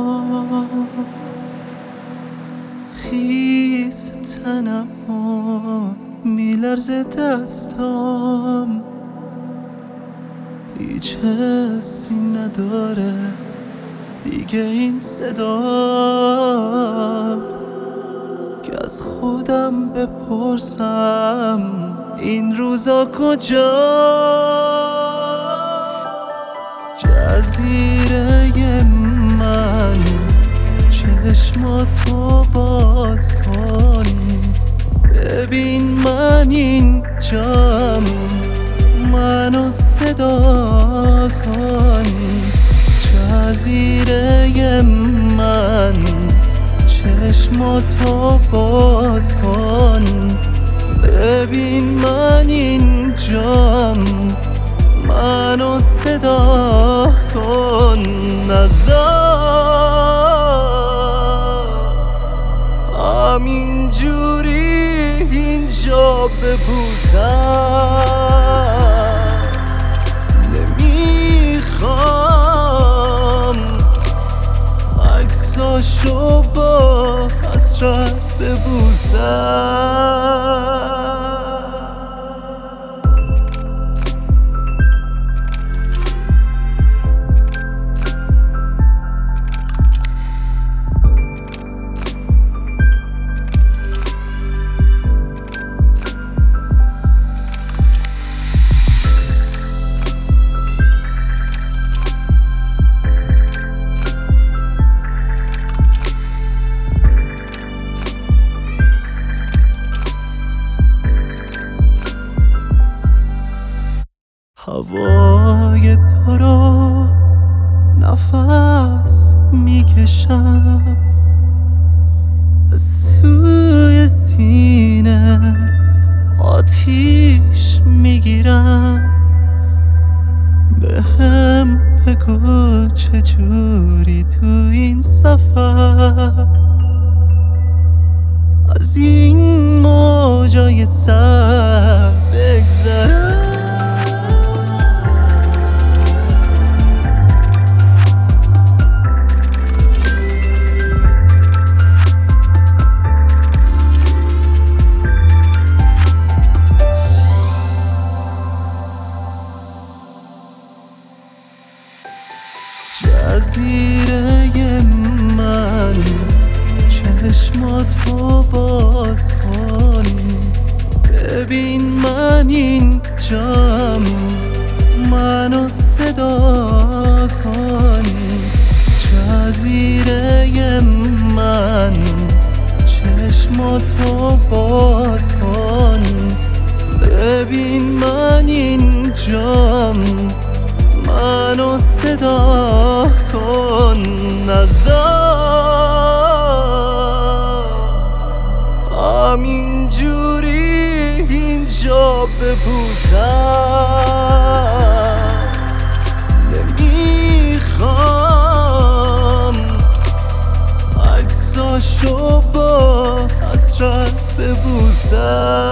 خیس تنم میلرزه دستام، هیچ حسی نداره دیگه این صدا که از خودم بپرسم این روزا کجا. جزیره من چشماتو باز کن، ببین من اینجام، منو صدا کن. جزیره من چشماتو باز کن، ببین من اینجام، منو صدا کن. همینجوری اینجا بپوسم، نمیخوام عکساشو با حسرت ببوسم. هوای تو رو نفس میکشم، از توی سینه آتیش میگیرم. بهم بگو چجوری تو این سفر از این موجای سر بگذرم. جزیره من چشماتو باز کن، ببین من اینجام، منو صدا کن. جزیره من چشماتو باز کن، ببین من اینجام، منو صدا کن. همینجوری اینجا بپوسم، نمیخوام عکساشو با حسرت ببوسم.